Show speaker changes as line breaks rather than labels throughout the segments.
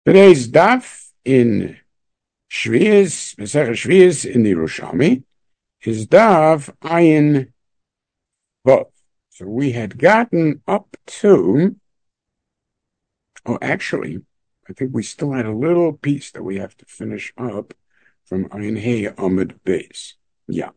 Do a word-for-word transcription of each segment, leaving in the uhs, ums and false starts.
Today's daf in Shvius, Masechet Shvius in the Yerushalmi, is daf Ayin Vav. So we had gotten up to, oh, actually, I think we still had a little piece that we have to finish up from Ayin Hey Amud Beis. Yeah.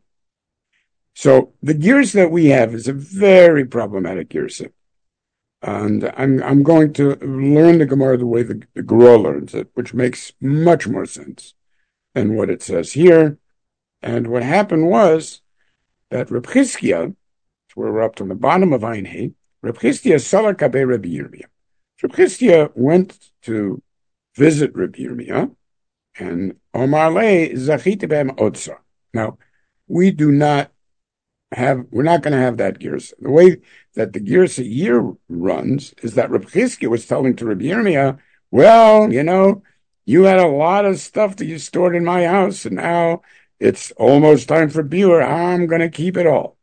So the gears that we have is a very problematic gears. And I'm I'm going to learn the Gemara the way the, the Gra learns it, which makes much more sense than what it says here. And what happened was that Reb Chizkiah, where we're up to the bottom of Ayin Hey, Reb Chizkiah Salah Kabei Reb Yirmiyah. Reb Chizkiah went to visit Reb Yirmiyah, and Omar Le Zachite Bem Otsa. Now, we do not have, we're not going to have that Girsa. The way that the Girsa year runs is that Reb Chizkiah was telling to Reb Yirmiyah, well, you know, you had a lot of stuff that you stored in my house, and now it's almost time for Biur. I'm going to keep it all.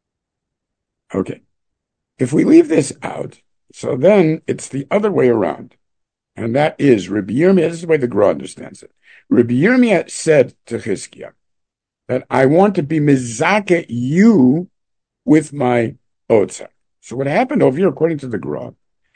Okay. If we leave this out, so then it's the other way around. And that is, Reb Yirmiyah, this is the way the Gra understands it. Reb Yirmiyah said to Chizkiah that I want to be mizake you with my otzar. So what happened over here, according to the Gra,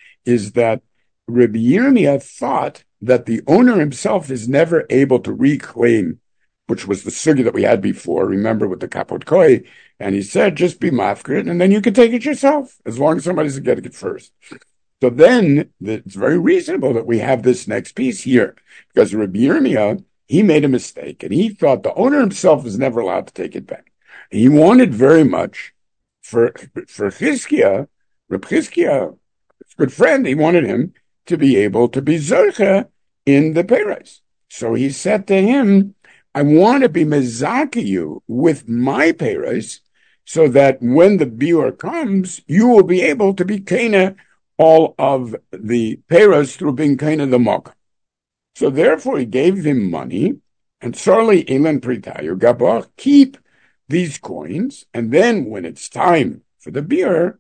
is that Reb Yirmiyah thought that the owner himself is never able to reclaim, which was the sugi that we had before, remember, with the kapot koi, and he said, just be mafkir, and then you can take it yourself, as long as somebody's getting it first. So then, it's very reasonable that we have this next piece here, because Reb Yirmiyah, he made a mistake, and he thought the owner himself was never allowed to take it back. He wanted very much for for Chizkiah, Reb Chizkiah, his good friend, he wanted him to be able to be Zorcha in the Peres. So he said to him, I want to be mezaki you with my Peres, so that when the Biur comes, you will be able to be Kana all of the Peres through being Kana the Mok. So therefore he gave him money, and Sarli Elan Pritayu Gabor, keep these coins, and then when it's time for the Biur,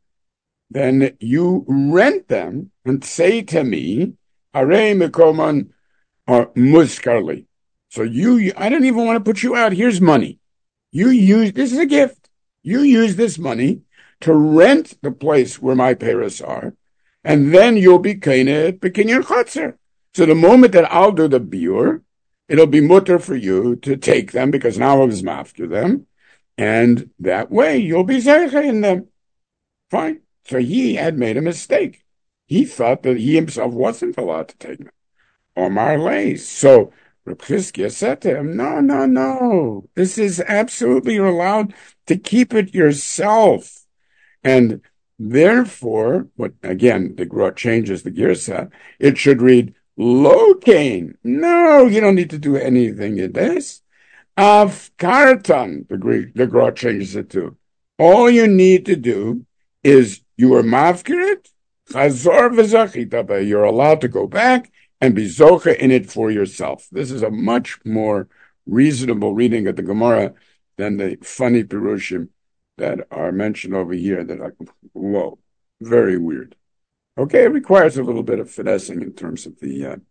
then you rent them and say to me, Are Mekoman or Muskarli. So you, I don't even want to put you out. Here's money. You use, this is a gift. You use this money to rent the place where my Paris are, and then you'll be Kana Bekinyan Chotzer. So the moment that I'll do the biur, it'll be mutter for you to take them, because now I was after them, and that way you'll be zeicha in them. Fine. So he had made a mistake. He thought that he himself wasn't allowed to take them. Omar lay. So Reb Chizkiah said to him, no, no, no. This is absolutely, you're allowed to keep it yourself. And therefore, what again, the Gra changes the Girsa, it should read, Locain. No, you don't need to do anything in this. Afkartan, the Greek, the Gra changes it to. All you need to do is you are mafkirit, chazor v'zachita, you're allowed to go back and be zocha in it for yourself. This is a much more reasonable reading of the Gemara than the funny pirushim that are mentioned over here that are, whoa, very weird. Okay, it requires a little bit of finessing in terms of the uh,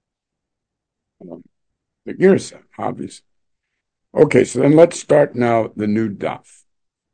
um, the Girsa, obviously. Okay, so then let's start now the new daf.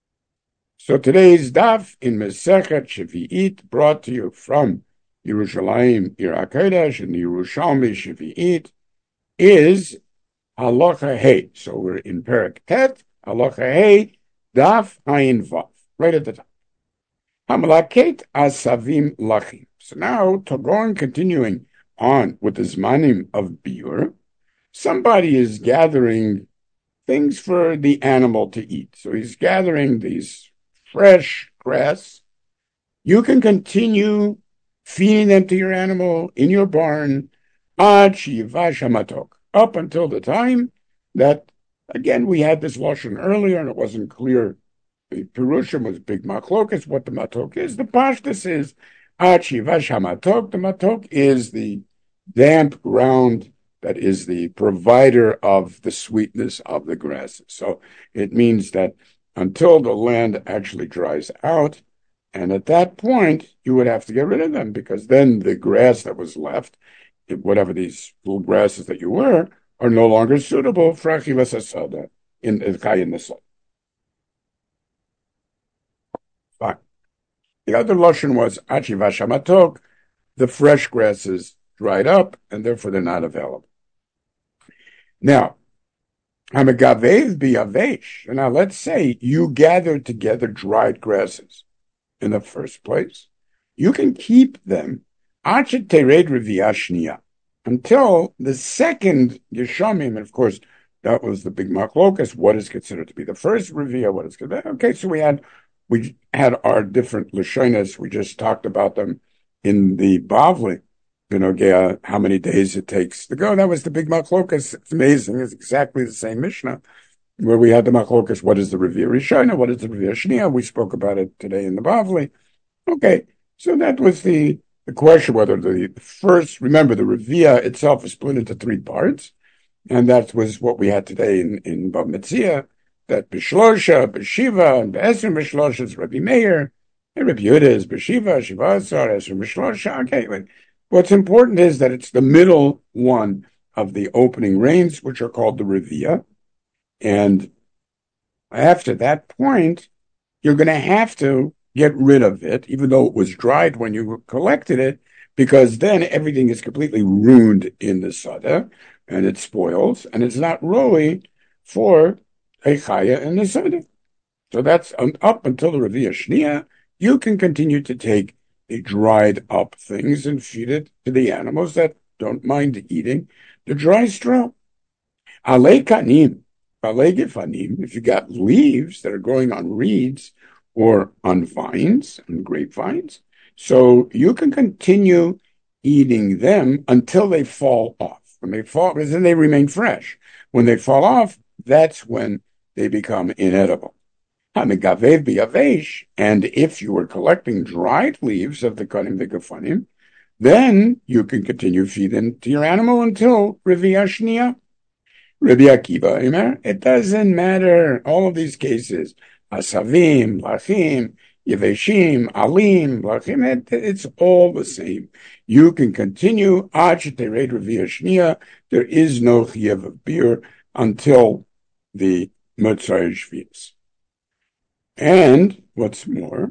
So today's daf in Masechet Shvi'it, brought to you from Yerushalayim Ir HaKodesh and the Yerushalmi Shvi'it, is Halacha Hey. So we're in Perek Tet, Halacha Hey, daf Ayin Vav, right at the top. Hamalaket asavim lachim. So now, to go on continuing on with the zmanim of biur, somebody is gathering things for the animal to eat. So he's gathering these fresh grass. You can continue feeding them to your animal in your barn, ad shivash hamatok, up until the time that, again, we had this lashon earlier and it wasn't clear. The Pirushim was big machlokas, what the matok is. The pashtus is achivash hamatok. The matok is the damp ground that is the provider of the sweetness of the grass. So it means that until the land actually dries out, and at that point, you would have to get rid of them, because then the grass that was left whatever these little grasses that you were, are no longer suitable for achilas hasada in the chai in the sun. Fine. The other lashon was achi vashamatok, the fresh grasses dried up, and therefore they're not available. Now, hamagavev biyavesh. Now, let's say you gathered together dried grasses in the first place. You can keep them until the second Yeshamim, and of course, that was the big machlokas. What is considered to be the first Revia? What is considered? Okay, so we had we had our different lashonas. We just talked about them in the Bavli. You know, how many days it takes to go. That was the big machlokas. It's amazing. It's exactly the same Mishnah where we had the machlokas. What is the Revia Rishona? What is the Revia Shnia? We spoke about it today in the Bavli. Okay, so that was the, the question whether the first, remember the Revia itself is split into three parts, and that was what we had today in, in Bava Metzia, that B'shlosha, B'shiva, and B'esrim B'shlosha is Rabbi Meir, and Rabbi Yehuda is B'shiva, Shiva Asar, Esrim B'shlosha. Okay, but what's important is that it's the middle one of the opening reigns, which are called the Revia, and after that point, you're going to have to get rid of it, even though it was dried when you collected it, because then everything is completely ruined in the sada, and it spoils, and it's not really for a chaya in the sada. So that's up until the Revia Shnia. You can continue to take the dried up things and feed it to the animals that don't mind eating the dry straw. Alei kanim, alei gefanim, if you got leaves that are growing on reeds, or on vines, on grapevines. So you can continue eating them until they fall off. When they fall, because then they remain fresh. When they fall off, that's when they become inedible. And if you were collecting dried leaves of the kanim v'gefanim, then you can continue feeding to your animal until Revia Shnia. Rabbi Akiva, it doesn't matter. All of these cases, Asavim, Lachim, Yeveshim, Alim, Lachim, it, it's all the same. You can continue, Ad Shetered Revia Shnia, there is no Chiev of beer until the Motzei Shvius. And, what's more,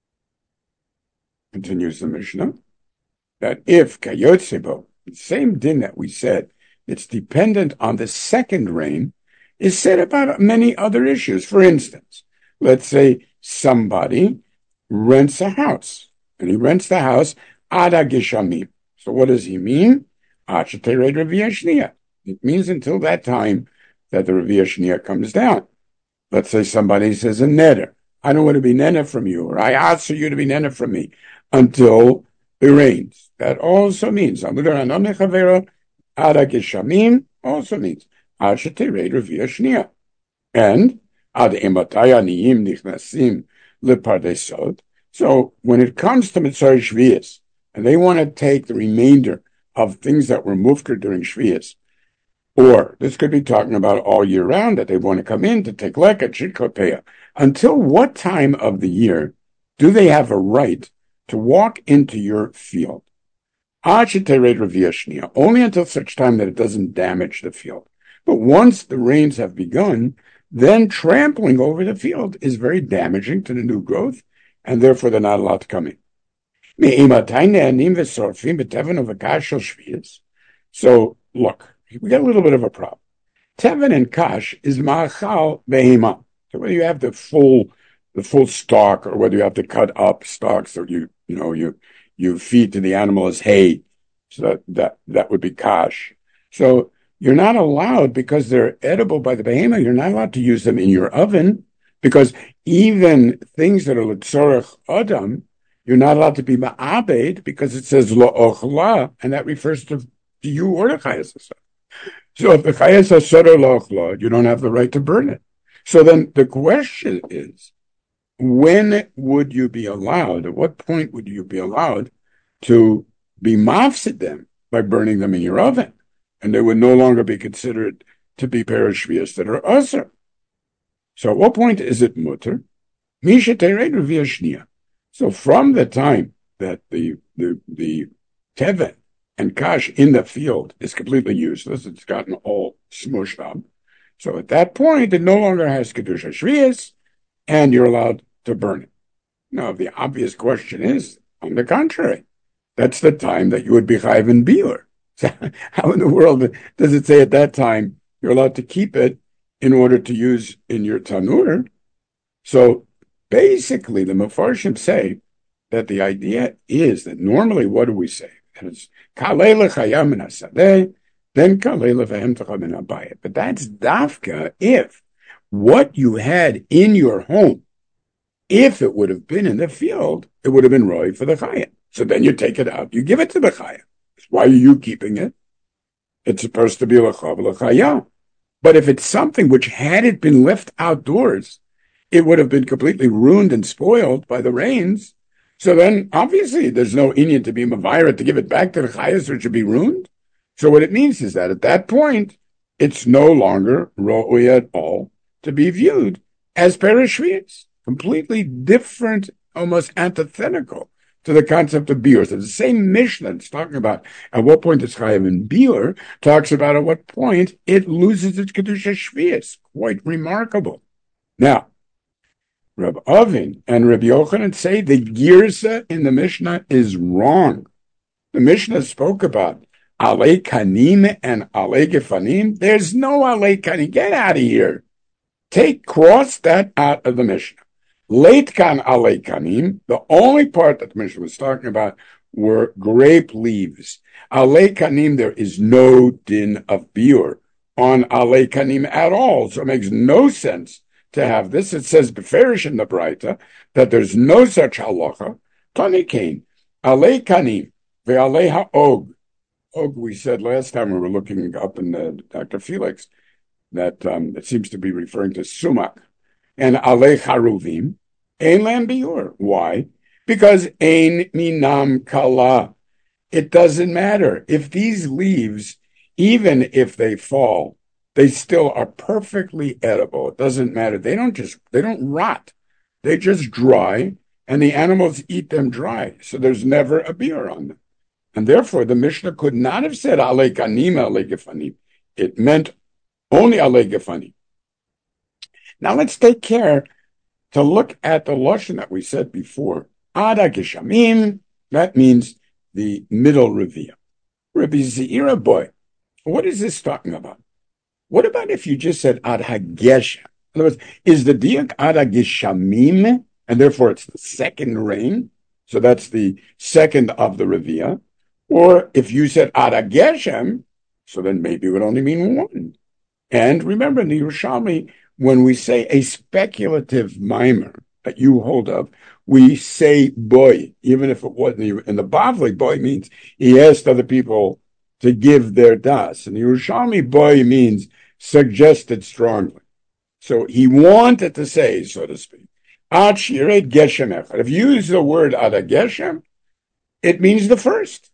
continues the Mishnah, that if Kayotsebo, the same din that we said, it's dependent on the second rain, is said about many other issues. For instance, let's say somebody rents a house, and he rents the house Ada Geshamim. So what does he mean? It means until that time that the Revia Shnia comes down. Let's say somebody says a neder. I don't want to be nene from you, or I ask for you to be nene from me until it rains. That also means Ada Geshamim also means Ad Shetered Revia Shnia. And Ad Emataya Niyim Nichnasim Lepardesot. So when it comes to Motzei Shvius, and they want to take the remainder of things that were mufker during Shvius, or this could be talking about all year round, that they want to come in to take leket shikoteya. Until what time of the year do they have a right to walk into your field? Only until such time that it doesn't damage the field. But once the rains have begun, then trampling over the field is very damaging to the new growth, and therefore they're not allowed to come in. So, look, we got a little bit of a problem. Teven and kash is ma'achal behema. So whether you have the full, the full stalk, or whether you have to cut up stalks, or you, you know, you, you feed to the animal as hay, so that, that, that would be kash. So you're not allowed, because they're edible by the behema, you're not allowed to use them in your oven, because even things that are l'tzorech adam, you're not allowed to be ma'abed, because it says lo ochla, and that refers to, to you or the chayas asad. So if the chayas asad or lo ochla, you don't have the right to burn it. So then the question is, when would you be allowed, at what point would you be allowed to be mafsid them by burning them in your oven? And they would no longer be considered to be perishvias that are usher. So at what point is it mutter? Misha tered revia shnia. So from the time that the the the teven and kash in the field is completely useless. It's gotten all smushed up. So at that point, it no longer has kedusha shvius, and you're allowed to burn it. Now, the obvious question is, on the contrary, that's the time that you would be chayiv in biur. So how in the world does it say at that time you're allowed to keep it in order to use in your tanur? So basically, the Mefarshim say that the idea is that normally, what do we say? That it's kalei l'chayam min hasadeh, then kalei l'vahem techa min habayit. But that's dafka if what you had in your home, if it would have been in the field, it would have been roy for the chayim. So then you take it out, you give it to the chayim. Why are you keeping it? It's supposed to be l'chav l'chayam. But if it's something which, had it been left outdoors, it would have been completely ruined and spoiled by the rains. So then, obviously, there's no inyan to be mavira to give it back to the chayas, or it should be ruined. So what it means is that at that point, it's no longer ro'uy at all to be viewed as perishvias. Completely different, almost antithetical to the concept of biur. So the same Mishnah it's talking about at what point it's chayav in biur talks about at what point it loses its kedusha shvius. Quite remarkable. Now, Reb Avin and Reb Yochanan say the girsa in the Mishnah is wrong. The Mishnah spoke about alei kanim and alei gefanim. There's no alei kanim. Get out of here. Take, cross that out of the Mishnah. Late kan alei kanim, the only part that the Mishnah was talking about were grape leaves. Alei kanim, there is no din of biur on alei kanim at all. So it makes no sense to have this. It says beferish in the Braita that there's no such halacha. Tani kain, alei kanim, ve'alei ha'og. Og, we said last time we were looking up in the Doctor Felix that um, it seems to be referring to sumak. And alei charuvim, ein lam biur. Why? Because ein minam kala. It doesn't matter. If these leaves, even if they fall, they still are perfectly edible. It doesn't matter. They don't just, they don't rot. They just dry, and the animals eat them dry. So there's never a biur on them. And therefore, the Mishnah could not have said alei kanim, alei gefanim. It meant only alei gefanim. Now let's take care to look at the lashon that we said before. Ada geshamim, that means the middle revia. Rabbi Zeira boy, what is this talking about? What about if you just said ad hagesha? In other words, is the diak ad hageshamim, and therefore it's the second rain, so that's the second of the revia. Or if you said ad hageshem, so then maybe it would only mean one. And remember, in the Yerushalmi, when we say a speculative mimer that you hold up, we say boy, even if it wasn't. In the Bavli, boy means he asked other people to give their das. And the Yerushalmi, boy means suggested strongly. So he wanted to say, so to speak, ad shired geshem echad. If you use the word ad geshem, it means the first.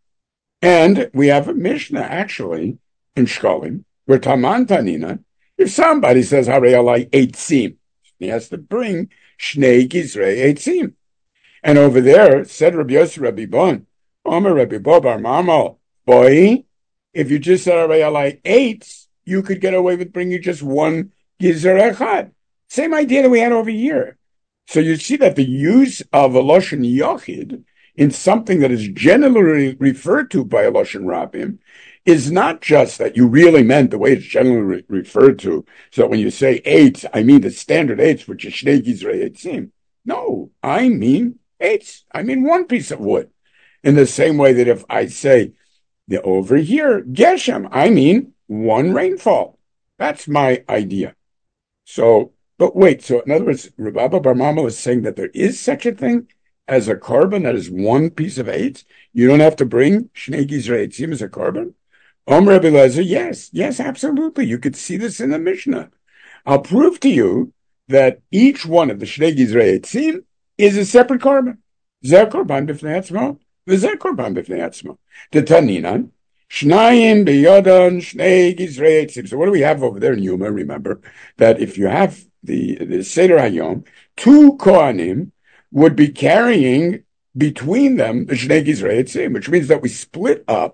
And we have a Mishnah, actually, in Shkolim, where Taman Tanina, if somebody says, Harei alai eitzim, he has to bring Shnei Gizrei eitzim. And over there, said Rabbi Yosef Rabbi Bon, Omer Rabbi Bo Bar Marmal, boy, if you just said Harei alai eitz, you could get away with bringing just one Gizer Echad. Same idea that we had over here. So you see that the use of a Lashon Yochid in something that is generally referred to by a Lashon Rabim is not just that you really meant the way it's generally re- referred to. So when you say eight, I mean the standard eights, which is Shnei Gizrei Eitzim. No, I mean eights. I mean one piece of wood. In the same way that if I say the, over here, Geshem, I mean one rainfall. That's my idea. So, but wait, so in other words, Rabbi Bar Mama is saying that there is such a thing as a carbon that is one piece of eight. You don't have to bring Shnei Gizrei Eitzim as a carbon. Om Rabbi Lezer, yes, yes, absolutely. You could see this in the Mishnah. I'll prove to you that each one of the Shnei Gizrei Eitzim is a separate carbon. Zer korban b'fnei atzmo, v'zer korban b'fnei atzmo. The Taninan, Shnayim b'yodon Shnei Gizrei Eitzim. So what do we have over there in Yuma? Remember that if you have the, the Seder Hayom, two Kohanim would be carrying between them the Shnei Gizrei Eitzim, which means that we split up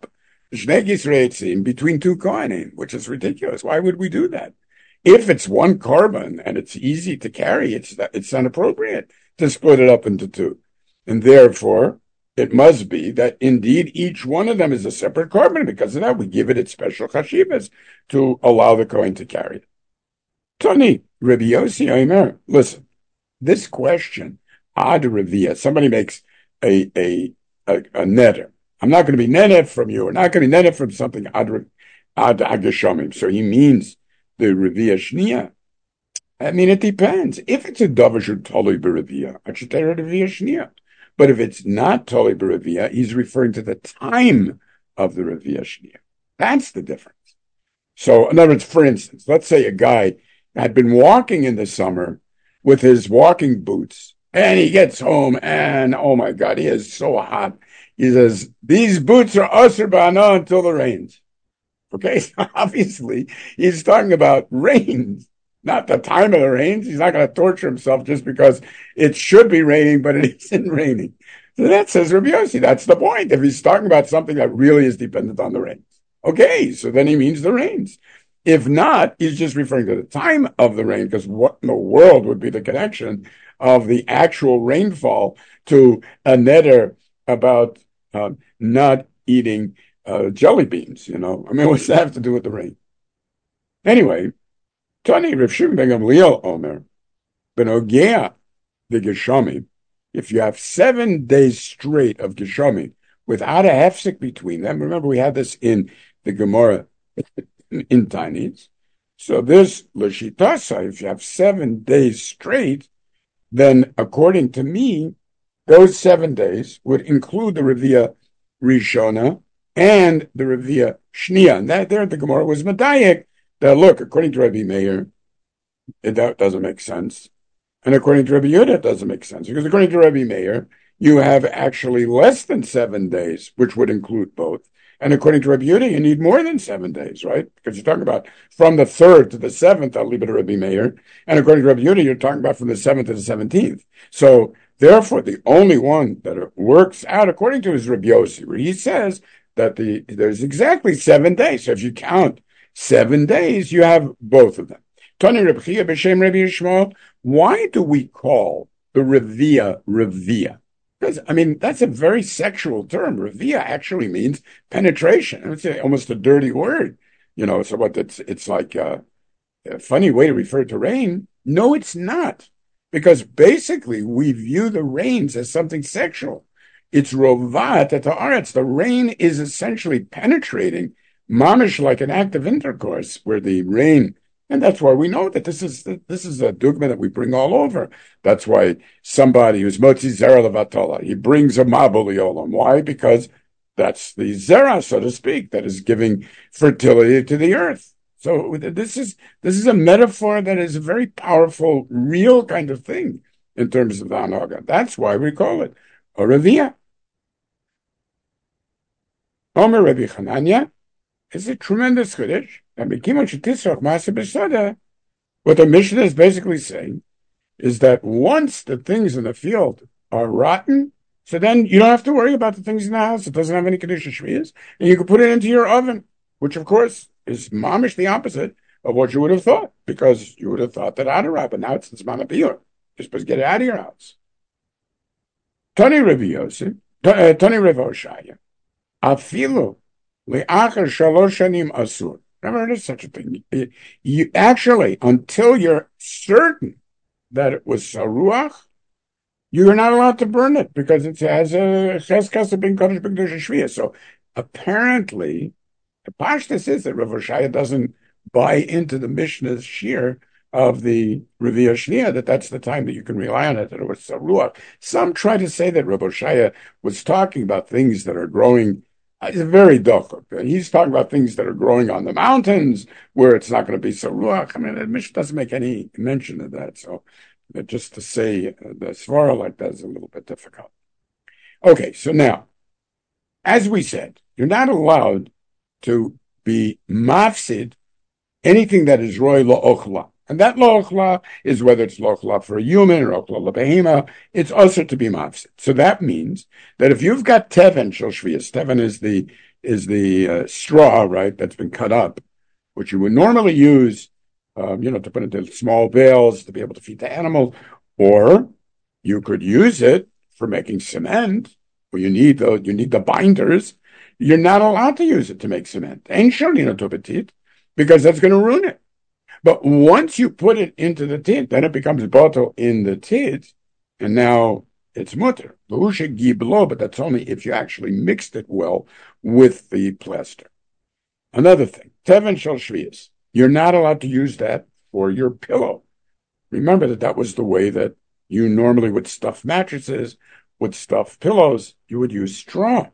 Shnegis Reitzim between two kohanim, which is ridiculous. Why would we do that? If it's one korban and it's easy to carry, it's it's inappropriate to split it up into two. And therefore, it must be that indeed each one of them is a separate korban. Because of that, we give it its special chashivas to allow the kohen to carry it. Tony, Rabbi Yossi Omer, listen, this question, ad revia, somebody makes a, a, a, a netter. I'm not going to be netted from you. We're not going to be netted from something ad, ad agashomim. So he means the revia shnia. I mean, it depends. If it's a davashur toli berevia, I should tell her revia shnia. But if it's not toli berevia, he's referring to the time of the revia shnia. That's the difference. So, in other words, for instance, let's say a guy had been walking in the summer with his walking boots, and he gets home, and oh my God, he is so hot. He says, these boots are asr ba'ana until the rains. Okay, so obviously, he's talking about rains, not the time of the rains. He's not going to torture himself just because it should be raining, but it isn't raining. So that says Rabbi Yossi. That's the point. If he's talking about something that really is dependent on the rains. Okay, so then he means the rains. If not, he's just referring to the time of the rain, because what in the world would be the connection of the actual rainfall to a netter about uh, not eating uh, jelly beans, you know? I mean, what's that have to do with the rain? Anyway, Tani Rav Shimon ben Gamliel Omer, Benogea the Geshami, if you have seven days straight of Geshami without a hefsek between them, remember we had this in the Gemara in Tanis. So this Lashitasa, if you have seven days straight, then according to me, those seven days would include the Revia Rishona and the Revia Shnia. And that there the Gemara was Medayek. That look, according to Rabbi Meir, it that doesn't make sense. And according to Rabbi Yehuda, it doesn't make sense. Because according to Rabbi Meir, you have actually less than seven days, which would include both. And according to Rabbi Yehuda, you need more than seven days, right? Because you're talking about from the third to the seventh, I'll leave it to Rabbi Meir. And according to Rabbi Yehuda, you're talking about from the seventh to the seventeenth. So, therefore, the only one that works out according to is Rabbi Yossi, where he says that the there's exactly seven days. So if you count seven days, you have both of them. Tani Reb Chia b'shem Rabbi Yishmael, why do we call the Revia Revia? Because, I mean, that's a very sexual term. Revia actually means penetration. It's a, almost a dirty word. You know, so what, it's, it's like a, a funny way to refer to rain. No, it's not. Because basically, we view the rains as something sexual. It's rovat at the aretz. The rain is essentially penetrating, mamish, like an act of intercourse, where the rain... And that's why we know that this is this is a dogma that we bring all over. That's why somebody who's motzi zera levatola, he brings a mabul yolam. Why? Because that's the zera, so to speak, that is giving fertility to the earth. So this is this is a metaphor that is a very powerful, real kind of thing in terms of the hanaga. That's why we call it a revia. Omer Rabbi Chananya is a tremendous chiddush. And what the Mishnah is basically saying is that once the things in the field are rotten, so then you don't have to worry about the things in the house. It doesn't have any condition shvius, and you can put it into your oven, which of course is mamish the opposite of what you would have thought, because you would have thought that Adarab, but now it's the Zman HaBiyur. You're supposed to get it out of your house. Tani Rabbi Yosef, Tani Rabbi Oshaya, Afilu le'achar shalosh shanim asur. Never heard of such a thing. You, you actually, until you're certain that it was saruach, you're not allowed to burn it because it has a cheskas of being kodesh b'kedusha shviyah. So apparently, the pashtus is that Rav Oshaya doesn't buy into the Mishnah's shear of the Revia Shnia, that that's the time that you can rely on it, that it was saruach. Some try to say that Rav Oshaya was talking about things that are growing. It's very dochuk. He's talking about things that are growing on the mountains where it's not going to be so ruach. I mean, the Mishnah doesn't make any mention of that. So just to say the svara like that is a little bit difficult. Okay, so now, as we said, you're not allowed to be mafsid anything that is roy la'ochla. And that la'ochla is whether it's la'ochla for a human or la'ochla la'behema, it's also to be mafsid. So that means that if you've got teven shel shviyas, teven is the is the uh, straw, right, that's been cut up, which you would normally use, um, you know, to put into small bales to be able to feed the animals, or you could use it for making cement, where you need the you need the binders. You're not allowed to use it to make cement. Ain't shalina tobetit, because that's going to ruin it. But once you put it into the tit, then it becomes bottle in the tit, and now it's mutter. But that's only if you actually mixed it well with the plaster. Another thing, teven shel shvius. You're not allowed to use that for your pillow. Remember that that was the way that you normally would stuff mattresses, would stuff pillows. You would use straw.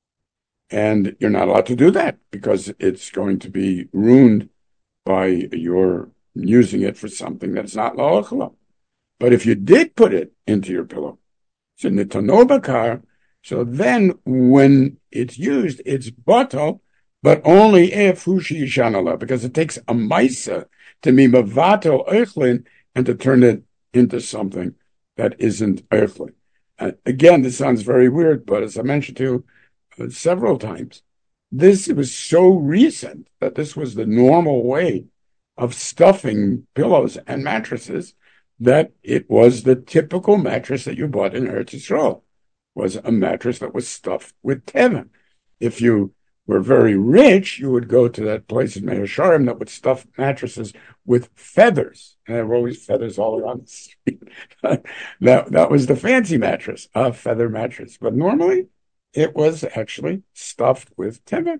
And you're not allowed to do that because it's going to be ruined by your using it for something that's not la'ochla. But if you did put it into your pillow, so nitano bakar, so then when it's used, it's batal, but only if hushi yishanala, because it takes a maisa to be mavato eichlin and to turn it into something that isn't eichlin. Uh, again, this sounds very weird, but as I mentioned to you uh, several times, this was so recent that this was the normal way of stuffing pillows and mattresses, that it was the typical mattress that you bought in Eretz Yisrael, was a mattress that was stuffed with teven. If you were very rich, you would go to that place in Meir Sharim that would stuff mattresses with feathers. And there were always feathers all around the street. that, that was the fancy mattress, a feather mattress. But normally, it was actually stuffed with teven.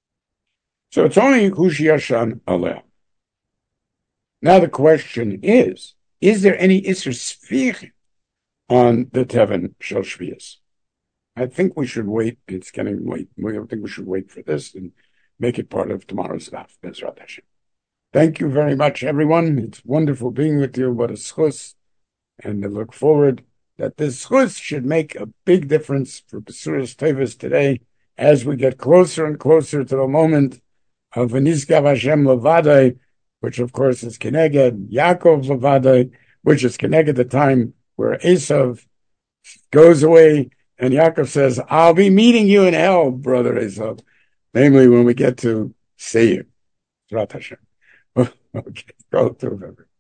So it's only Hushi Yashan Aleh. Now the question is, is there any Isser Sfich on the Teven Shel Shvius? I think we should wait. It's getting late. We don't think we should wait for this and make it part of tomorrow's daf. Bezrat Hashem. Thank you very much, everyone. It's wonderful being with you. What a schus. And I look forward that this schus should make a big difference for Besuras Tevis today as we get closer and closer to the moment of V'nizgav Hashem Levadai, which of course is Keneged Yaakov Levadai, which is Keneged the time where Esav goes away and Yaakov says, I'll be meeting you in hell, brother Esav, namely when we get to Seir. Okay, go to